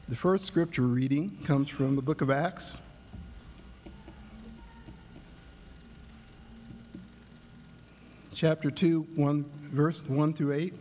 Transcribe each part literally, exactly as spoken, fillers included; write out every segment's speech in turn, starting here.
The first scripture reading comes from the book of Acts, chapter two, one, verse one through eight,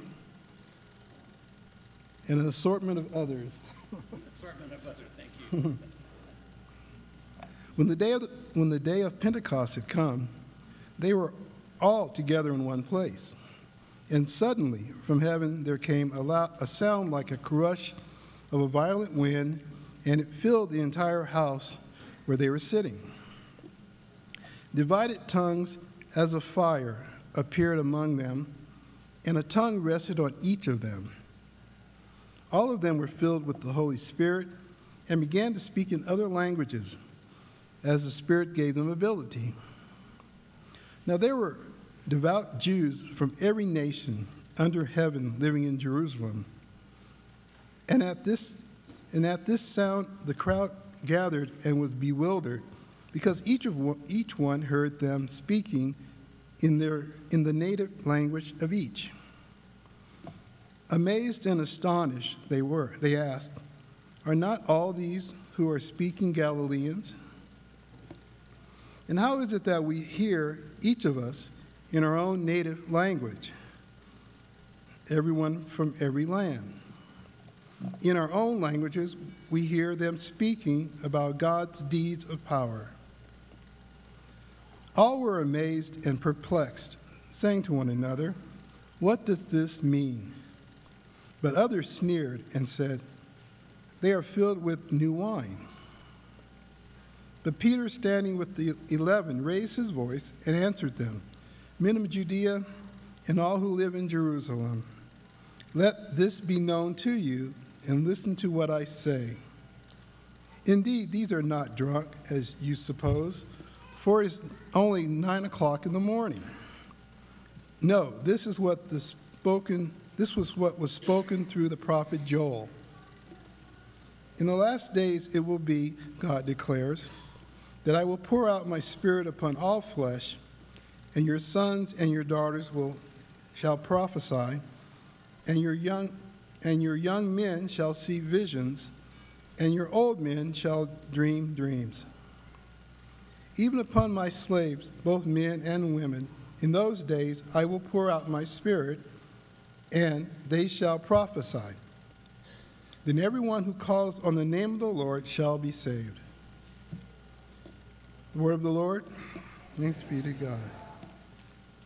and an assortment of others. Assortment of others, thank you. When the day of the, when the day of Pentecost had come, they were all together in one place. And suddenly, from heaven there came a, loud, a sound like a rush of a violent wind, and it filled the entire house where they were sitting. Divided tongues as of fire appeared among them, and a tongue rested on each of them. All of them were filled with the Holy Spirit and began to speak in other languages as the Spirit gave them ability. Now there were devout Jews from every nation under heaven living in Jerusalem. And at this and at this sound the crowd gathered and was bewildered, because each of one, each one heard them speaking in their in the native language of each. Amazed and astonished they were. They asked, "Are not all these who are speaking Galileans? And how is it that we hear, each of us, in our own native language, everyone from every land? In our own languages, we hear them speaking about God's deeds of power." All were amazed and perplexed, saying to one another, "What does this mean?" But others sneered and said, "They are filled with new wine." But Peter, standing with the eleven, raised his voice and answered them, "Men of Judea and all who live in Jerusalem, let this be known to you, and listen to what I say. Indeed, these are not drunk, as you suppose, for it is only nine o'clock in the morning. No, this is what the spoken. This was what was spoken through the prophet Joel. In the last days it will be, God declares, that I will pour out my Spirit upon all flesh, and your sons and your daughters will shall prophesy, and your young and your young men shall see visions, and your old men shall dream dreams. Even upon my slaves, both men and women, in those days I will pour out my Spirit, and they shall prophesy. Then everyone who calls on the name of the Lord shall be saved." The word of the Lord. Thanks be to God.